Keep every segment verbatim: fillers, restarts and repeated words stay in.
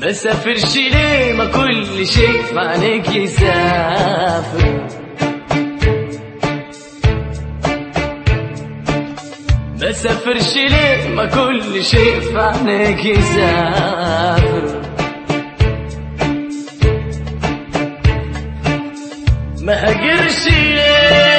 مسافرش ليه ما كل شيء في عينيك يسافر. مسافرش ليه ما كل شيء في عينيك يسافر. ما هاجرش ليه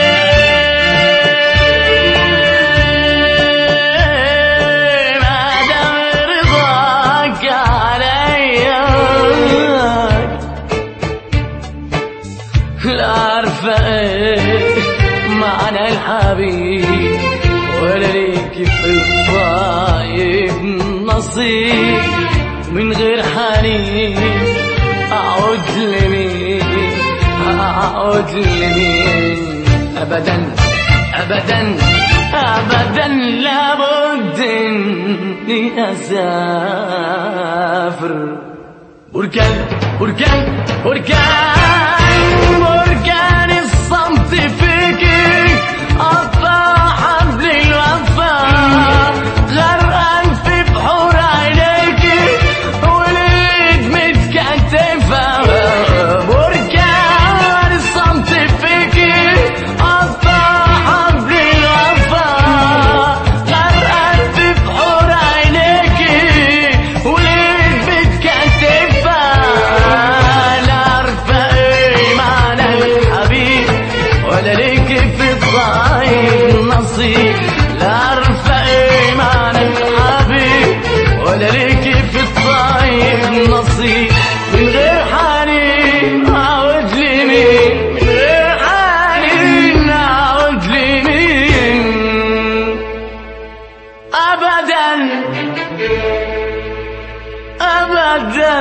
لا عارفة ايه معنى الحبيب ولا ليك في الطايب نصيب. من غير حنين اعود لمين اعود لمين. ابدا ابدا ابدا لابد اني اسافر. بركان بركان بركان بركان الصمت فيك قطع حبل الوفا. غرقان في بحور عينيك وليك متكتفة. بركان الصمت فيك قطع حبل الوفا. غرقان في بحور عينيك وليك متكتفة. ولا ليك في الطايب نصيب. لا عارفة ايه معنى الحبيب ولا ليك في الطايب نصيب. من غير حنين اعود لمين. من غير حنين اعود لمين. ابدا ابدا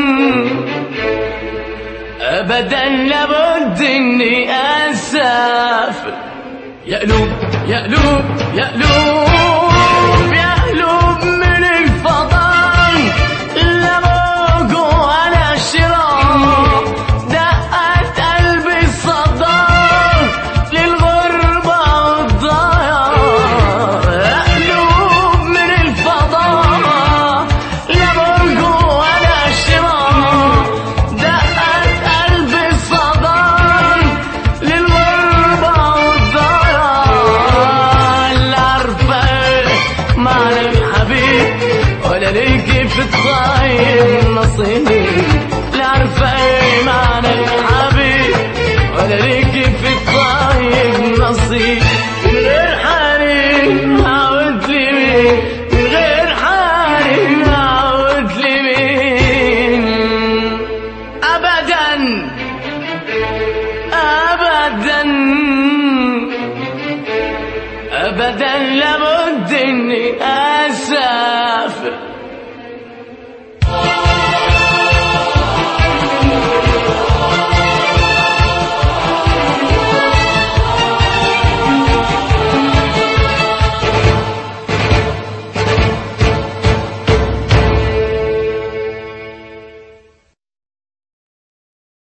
ابدا لابد اني اسافر. يقلوب يقلوب يقلوب يقلوب من الفضاء لموج ولا شراء. دقت قلبي الصدى للغربة والضياع. يقلوب من الفضاء لموج ولا شراء. ولا ليك في الطايب نصيب. لا عارفة ايه معنى الحبيب ولا ليك في الطايب نصيب. من غير حنين اعود لمين. من غير حنين اعود لمين. ابدا ابدا ابدا لابد اني اسافر.